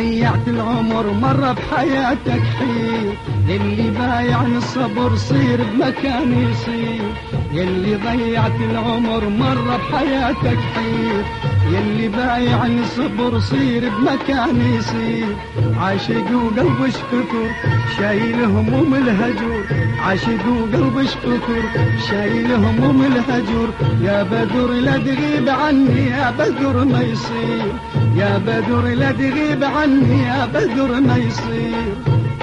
ضيعت العمر مرة بحياتك حير، يلي بايع الصبر صير بمكان يصير. يلي ضيعت العمر مرة بحياتك حير، يلي بايع الصبر صير بمكان يصير. عاشق وقلبش كثر شايل هموم الهجور، عاشق وقلبش كثر شايل هموم الهجور. يا بدر لا تغيب عني يا بدر ما يصير، يا بدر لا تغيب عني يا بدر ما يصير.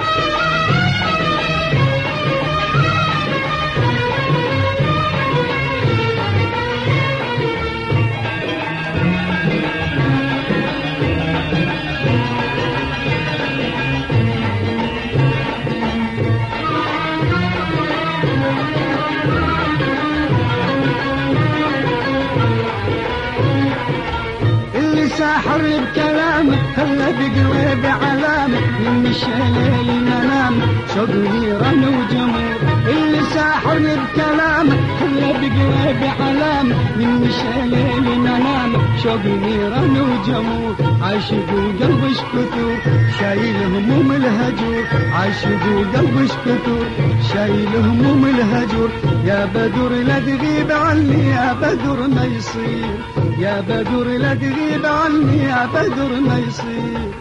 ساحر بكلامه خلى بقلبي علامه، من الشليل منام شوق نيران وجمور. اللي ساحر بكلامه خلى بقلبي علامه، من الشليل منام شوق نيران وجمور. عاشق وقلبش كثور شايل هموم الهجور، عاشق وقلبش كثور شايل هموم الهجور. يا بدر لا تغيب عني يا بدر ما يصير، يا بدر لا تغيب عني يا بدر ما يصير.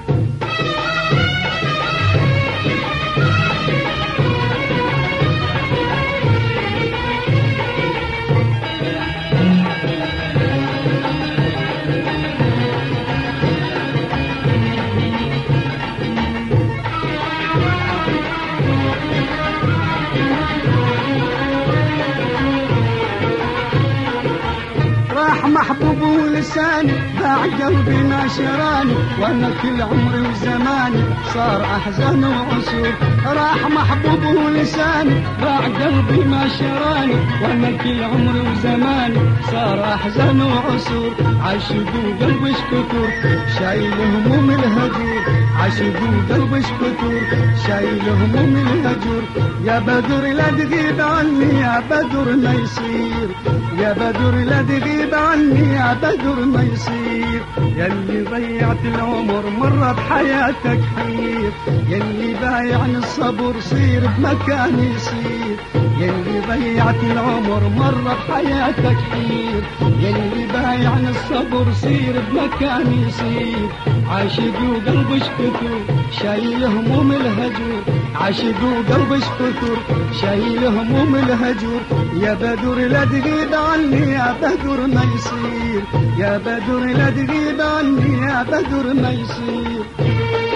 محبوب ولساني باع قلبي ناشراني، وانا كل عمري وزماني صار احزان وعسور. راح محبوب ولساني باع قلبي ناشراني، وانا كل عمري وزماني صار احزان وعسور. عاشق وقلبش كثور شايل هموم الهجور، عاشق وقلبش كثور شايل هموم الهجور. يا بدر لا تغيب عني يا بدر ما يصير، يا بدر لا تغيب عني يا بدر ما يصير. يلي ضيعت العمر مرة بحياتك حير، يلي بايع الصبر صير بمكان يصير. يلي ضيعت العمر مرة بحياتك حير، يلي بايع الصبر صير بمكان يصير. عاشق وقلبش كثور شايل هموم الهجور، عاشق وقلبش كثور شايل هموم الهجور. يا بدر لا تغيب عني يا بدر ما يصير، يا بدر لا تغيب عني يا بدر ما يصير.